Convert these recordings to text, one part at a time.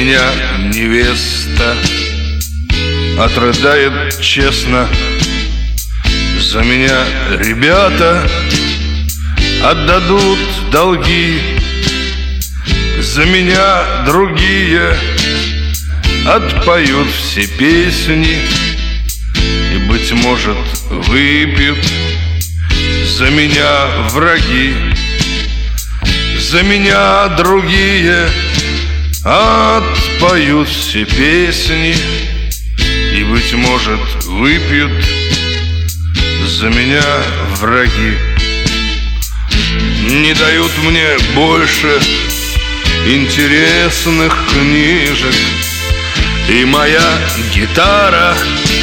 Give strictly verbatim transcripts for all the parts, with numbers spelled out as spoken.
меня невеста отрыдает честно, за меня ребята отдадут долги, за меня другие отпоют все песни и, быть может, выпьют. За меня враги, за меня другие отпоют все песни и, быть может, выпьют. За меня враги не дают мне больше интересных книжек, и моя гитара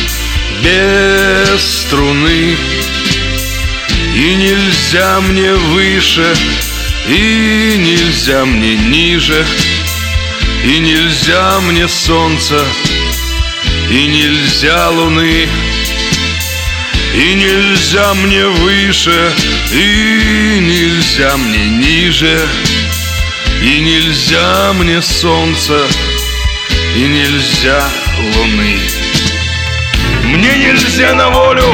без струны. И нельзя мне выше, и нельзя мне ниже, и нельзя мне солнца, и нельзя луны. И нельзя мне выше, и нельзя мне ниже, и нельзя мне солнца, и нельзя луны. Мне нельзя на волю,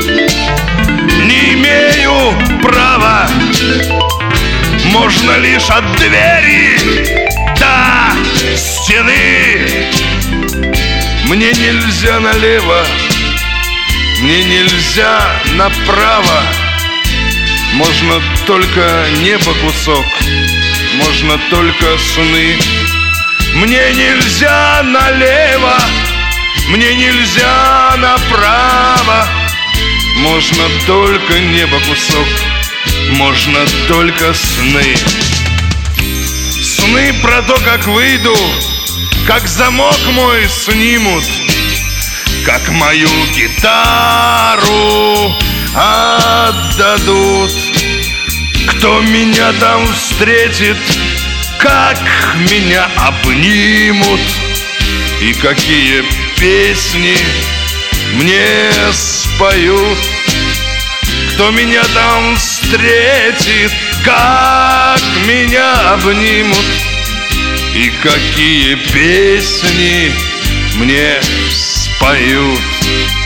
не имею права. Можно лишь от двери до стены. Мне нельзя налево, мне нельзя направо. Можно только небо кусок, можно только сны. Мне нельзя налево, мне нельзя направо. Можно только небо кусок, можно только сны. Сны про то, как выйду, как замок мой снимут, как мою гитару отдадут. Кто меня там встретит, как меня обнимут, и какие песни мне споют. Кто меня там встретит, как меня обнимут, и какие песни мне споют.